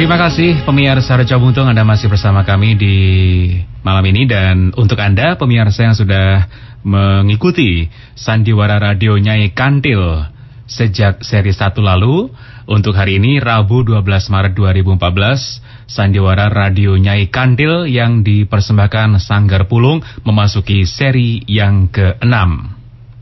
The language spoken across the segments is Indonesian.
Terima kasih pemirsa Reca Buntung, Anda masih bersama kami di malam ini. Dan untuk Anda pemirsa yang sudah mengikuti Sandiwara Radio Nyai Kantil sejak seri 1 lalu, untuk hari ini Rabu 12 Maret 2014, Sandiwara Radio Nyai Kantil yang dipersembahkan Sanggar Pulung memasuki seri yang ke-6.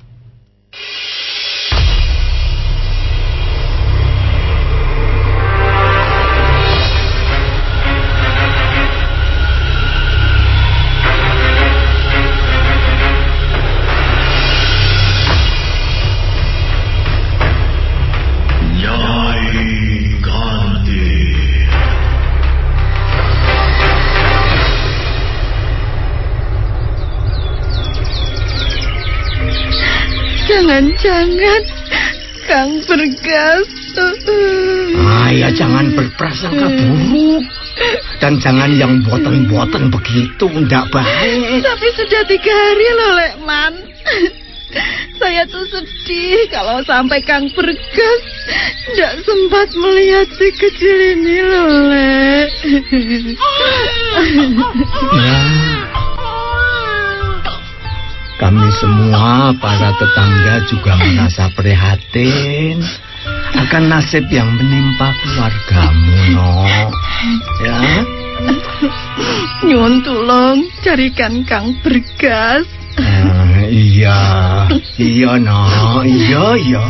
Jangan-jangan Kang Bergas. Ya jangan berprasangka buruk. Dan jangan yang boten-boten begitu, ndak baik. Tapi sudah 3 hari loh, Lekman. Saya tuh sedih kalau sampai Kang Bergas ndak sempat melihat si kecil ini loh, Lek. Kami semua para tetangga juga merasa prihatin akan nasib yang menimpa keluargamu, Nok. Ya. Nyuwun tulung carikan Kang Bergas. Iya, Nok. Iya.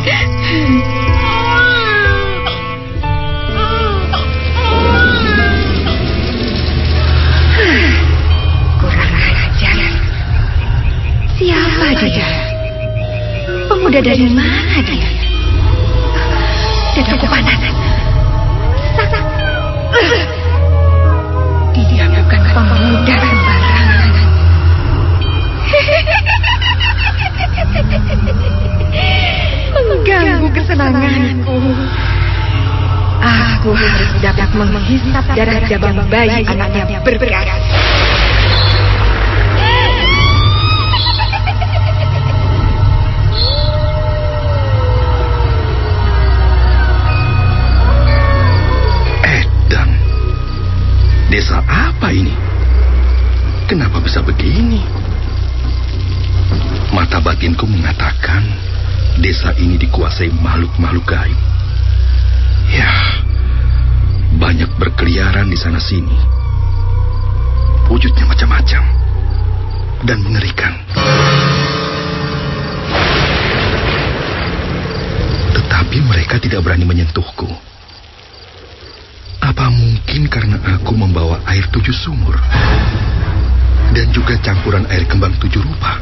Siapa dia? Pemuda dari mana dia? Dadaku panas. Dia bukan pemuda sembarangan. Mengganggu kesenanganku. Aku harus dapat menghisap darah jabang bayi anaknya Bergas. Desa apa ini? Kenapa bisa begini? Mata batinku mengatakan desa ini dikuasai makhluk-makhluk gaib. Ya, banyak berkeliaran di sana sini. Wujudnya macam-macam dan mengerikan. Tetapi mereka tidak berani menyentuhku. Apa mungkin karena aku membawa air 7 sumur dan juga campuran air kembang 7 rupa?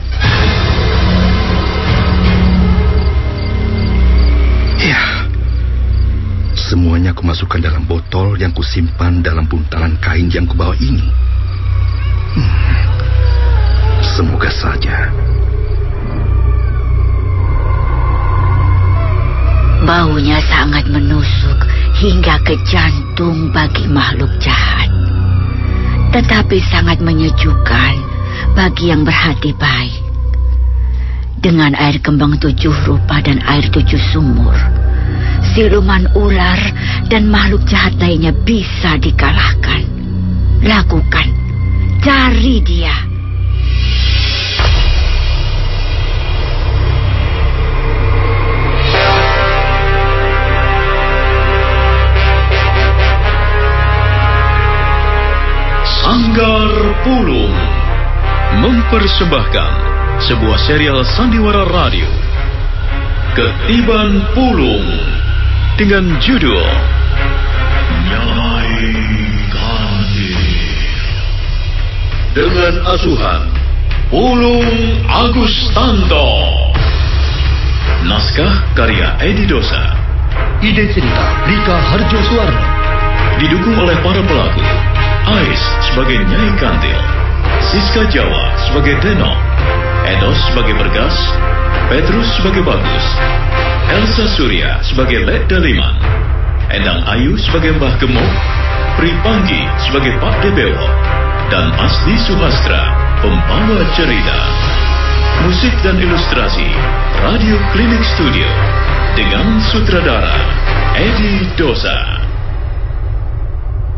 Ya, semuanya kumasukkan dalam botol yang kusimpan dalam buntalan kain yang kubawa ini. Semoga saja. Baunya sangat menusuk hingga ke jantung bagi makhluk jahat. Tetapi sangat menyejukkan bagi yang berhati baik. Dengan air kembang 7 rupa dan air 7 sumur, siluman ular dan makhluk jahat lainnya bisa dikalahkan. Lakukan, cari dia. Sanggar Pulung mempersembahkan sebuah serial Sandiwara Radio, Ketiban Pulung, dengan judul Nyai Kantil, dengan asuhan Pulung Agustanto. Naskah karya Edi Dosa. Ide cerita Rika Harjo Suwarno. Didukung oleh para pelaku: Ais sebagai Nyai Kantil, Siska Jawa sebagai Denok, Edos sebagai Bergas, Petrus sebagai Bagus, Elsa Surya sebagai Lek Daliman, Endang Ayu sebagai Mbah Gemuk, Pri Panggi sebagai Pak Debewo, dan Asli Suhastra, pembawa cerita. Musik dan ilustrasi Radio Klinik Studio dengan sutradara Edi Dosa.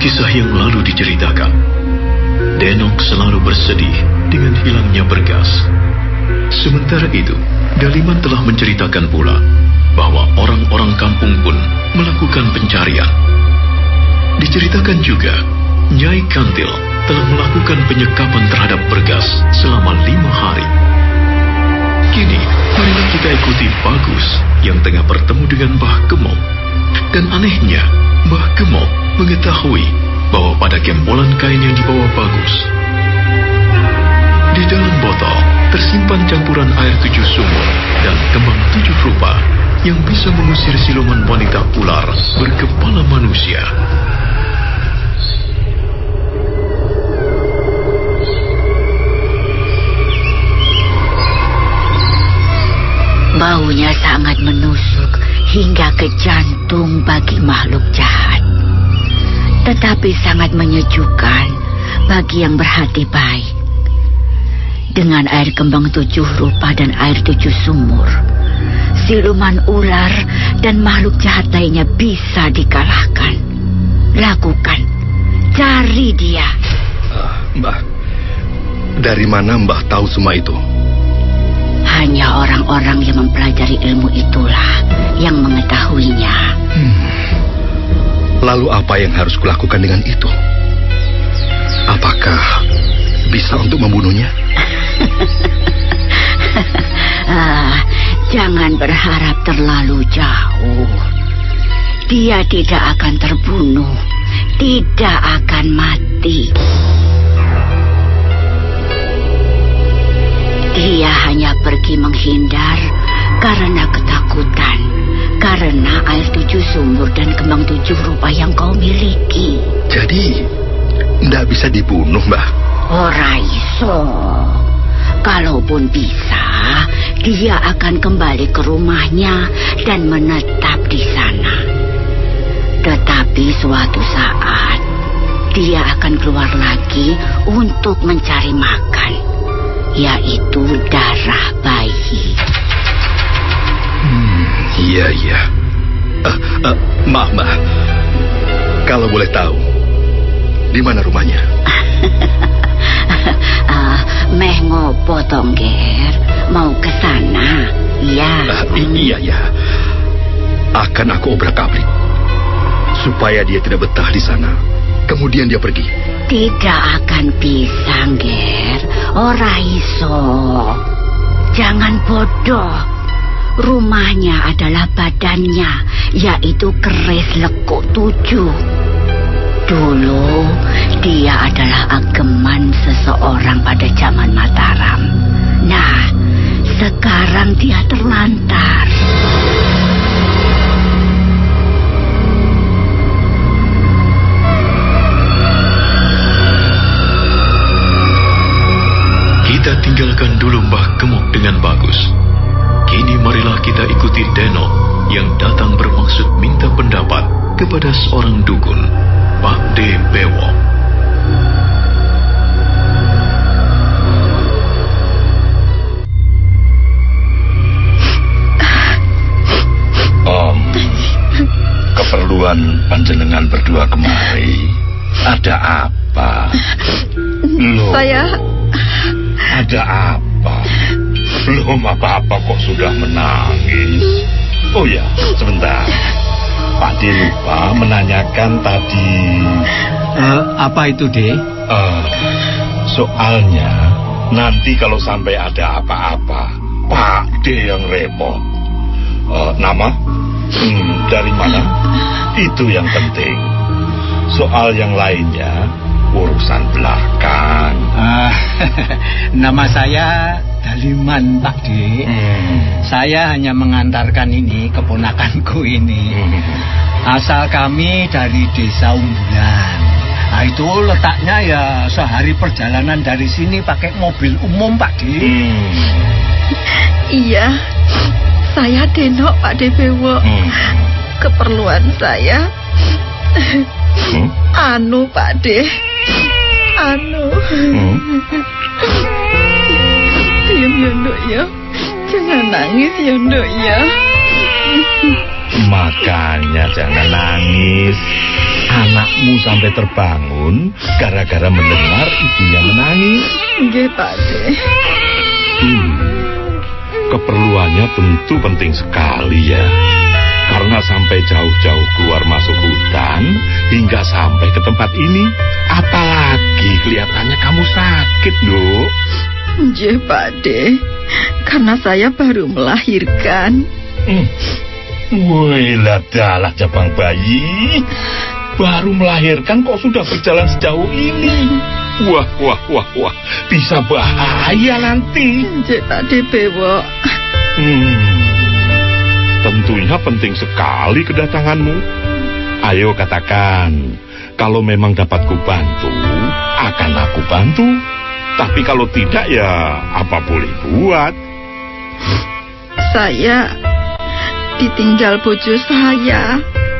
kisah yang lalu diceritakan, Denok selalu bersedih dengan hilangnya Bergas. Sementara itu, Daliman telah menceritakan pula bahwa orang-orang kampung pun melakukan pencarian. Diceritakan juga, Nyai Kantil telah melakukan penyekapan terhadap Bergas selama 5 hari. Kini, marilah kita ikuti Bagus yang tengah bertemu dengan Mbah Gemok. Dan anehnya, Mbah Gemok mengetahui bahwa pada gembolan kain yang dibawa Bagus, di dalam botol tersimpan campuran air 7 sumur dan kembang 7 rupa yang bisa mengusir siluman wanita ular berkepala manusia. Baunya sangat menusuk hingga ke jantung bagi makhluk jahat, tetapi sangat menyejukkan bagi yang berhati baik. Dengan air kembang 7 rupa dan air 7 sumur, siluman ular dan makhluk jahat lainnya bisa dikalahkan. Lakukan, cari dia. Mbah, dari mana Mbah tahu semua itu? Hanya orang-orang yang mempelajari ilmu itulah yang mengetahuinya. Lalu apa yang harus kulakukan dengan itu? Apakah bisa untuk membunuhnya? Jangan berharap terlalu jauh. Dia tidak akan terbunuh, tidak akan mati. Dia hanya pergi menghindar karena ketakutan, karena air 7 sumur dan kembang 7 rupa yang kau miliki. Jadi, tidak bisa dibunuh, Mbah? Ora iso. Kalaupun bisa, dia akan kembali ke rumahnya dan menetap di sana. Tetapi suatu saat, dia akan keluar lagi untuk mencari makan, yaitu darah bayi. Iya. Maaf, Mbah. Kalau boleh tahu, di mana rumahnya? Meh ngopo Tongger? Mau ke sana? Ya. Iya. Akan aku obrak-abrik supaya dia tidak betah di sana. Kemudian dia pergi. Tidak akan bisa, Ger. Ora iso. Jangan bodoh. Rumahnya adalah badannya, yaitu keris lekuk 7. Dulu, dia adalah ageman seseorang pada zaman Mataram. Nah, sekarang dia terlantar. Kita tinggalkan dulu Mbah Gemok dengan Bagus. Kini marilah kita ikuti Denok yang datang bermaksud minta pendapat kepada seorang dukun, Pak D. Bewok. Keperluan panjenengan berdua kemari, ada apa? Loh, Saya... Ada apa? Belum apa-apa kok sudah menangis. Oh ya, sebentar. Pak D lupa menanyakan tadi. Apa itu, D? Soalnya nanti kalau sampai ada apa-apa, Pak D yang repot. Nama? Dari mana? Itu yang penting. Soal yang lainnya urusan belakang. Nama saya Daliman, Pak D. Saya hanya mengantarkan ini keponakanku ini. Asal kami dari Desa Umbulan. Nah, itu letaknya ya sehari perjalanan dari sini pakai mobil umum, Pak D. Iya, saya Denok, Pak D. Bewok. Keperluan saya Pak D. Diam ya, Nduk ya. Jangan nangis ya, Nduk ya. Makanya jangan nangis. Anakmu Kamu sampai terbangun gara-gara mendengar ibunya menangis. Nggih, Pakde. Keperluannya tentu penting sekali ya. Karena sampai jauh-jauh keluar masuk hutan hingga sampai ke tempat ini. Apalagi kelihatannya kamu sakit, Nduk. Nggih, Pakde. Karena saya baru melahirkan. Wih, ladalah jabang bayi. Baru melahirkan kok sudah berjalan sejauh ini. Wah. Bisa bahaya nanti. Nggih, Pakde Bewok. Tentunya penting sekali kedatanganmu. Ayo katakan, kalau memang dapat kubantu, akan aku bantu. Tapi kalau tidak ya apa boleh buat. Saya ditinggal bojo saya.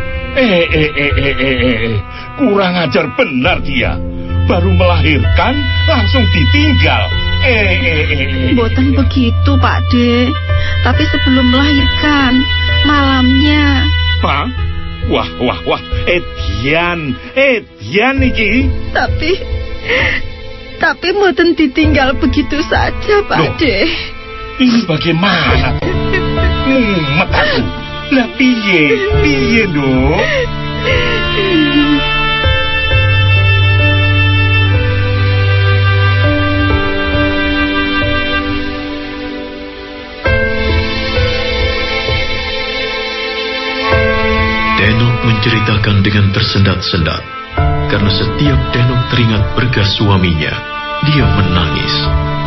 Kurang ajar benar dia. Baru melahirkan langsung ditinggal. Mboten begitu, Pakde. Tapi sebelum melahirkan, malamnya. Hah? Wah. Edian iki. Tapi mboten ditinggal begitu saja, Pakde. Ini bagaimana? Mumet aku. Lah piye, Nduk? Denok menceritakan dengan tersendat-sendat. Karena setiap Denok teringat bergas suaminya, dia menangis.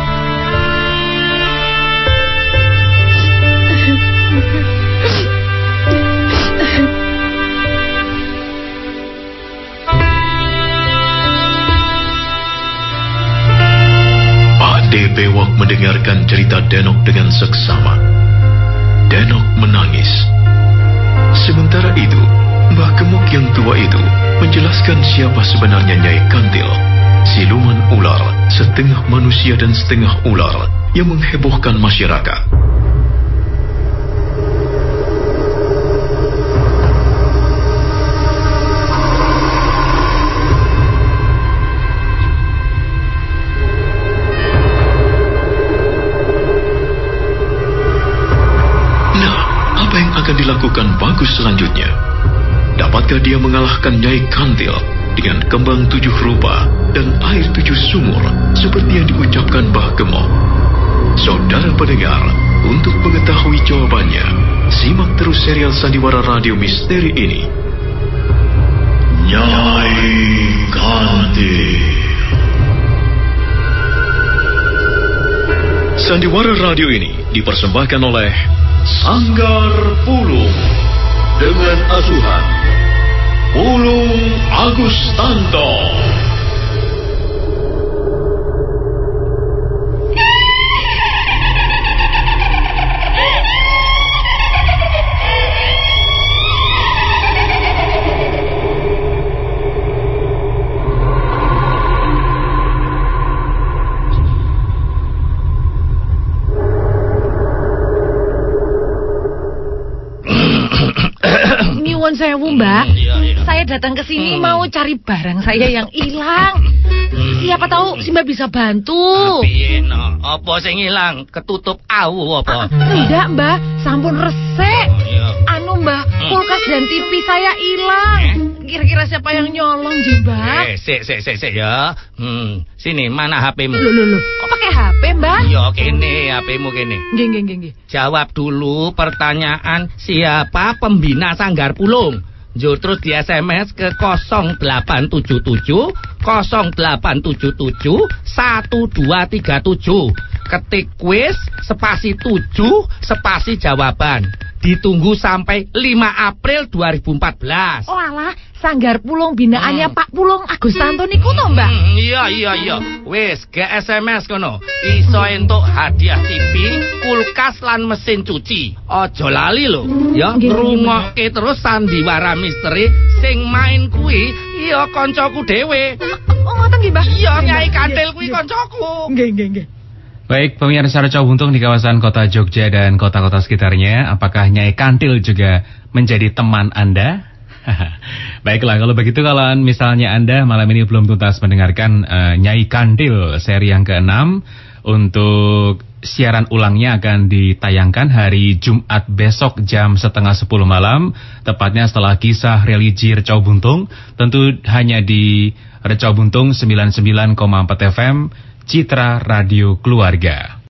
Pakde Bewok mendengarkan cerita Denok dengan seksama. Denok menangis. Sementara itu, Mbah Gemuk yang tua itu menjelaskan siapa sebenarnya Nyai Kantil, siluman ular, setengah manusia dan setengah ular yang menghebohkan masyarakat. Nah, apa yang akan dilakukan Bagus selanjutnya? Dapatkah dia mengalahkan Nyai Kantil dengan kembang 7 rupa dan air 7 sumur seperti yang diucapkan Mbah Gemuk? Saudara pendengar, untuk mengetahui jawabannya, simak terus serial Sandiwara Radio Misteri ini. Nyai Kantil. Sandiwara Radio ini dipersembahkan oleh Sanggar Pulung dengan asuhan Pulung Agustanto. Nyuwun sewu, Mbak. Saya datang ke sini mau cari barang saya yang hilang. Siapa tahu si Mbak bisa bantu. Piye no? Apa sing ilang? Ketutup awu apa? Enggak, Mbak. Sampun resik. Anu, Mbak, kulkas dan TV saya hilang. Kira-kira siapa yang nyolong, Mbak? Sik ya. Sini, mana HP-mu? Loh. Kok pakai HP, Mbak? Yo kene, HP-mu kene. Nggih. Jawab dulu pertanyaan siapa pembina Sanggar Pulung. Terus di SMS ke 0877 0877 1237. Ketik kuis spasi 7 spasi jawaban. Ditunggu sampai 5 April 2014. Oh alah, Sanggar Pulung binaannya Pak Pulung Agustanto niku to, Mbak? Iya. Wis, ge SMS kono. Iso entuk hadiah TV, kulkas lan mesin cuci. Aja lali lho, ya. Rungokke terus Sandiwara Misteri sing main kuwi iya kancaku dhewe. Oh, ngoten nggih, Mbak? Iya, Nyai Kantil kuwi kancaku. Nggih. Baik, pemirsa Reca Buntung di kawasan kota Jogja dan kota-kota sekitarnya, apakah Nyai Kantil juga menjadi teman Anda? Baiklah, kalau begitu kalau misalnya Anda malam ini belum tuntas mendengarkan Nyai Kantil seri yang ke-6, untuk siaran ulangnya akan ditayangkan hari Jumat besok jam 9:30 malam, tepatnya setelah kisah religi Recau Buntung, tentu hanya di Recau Buntung 99,4 FM, Citra Radio Keluarga.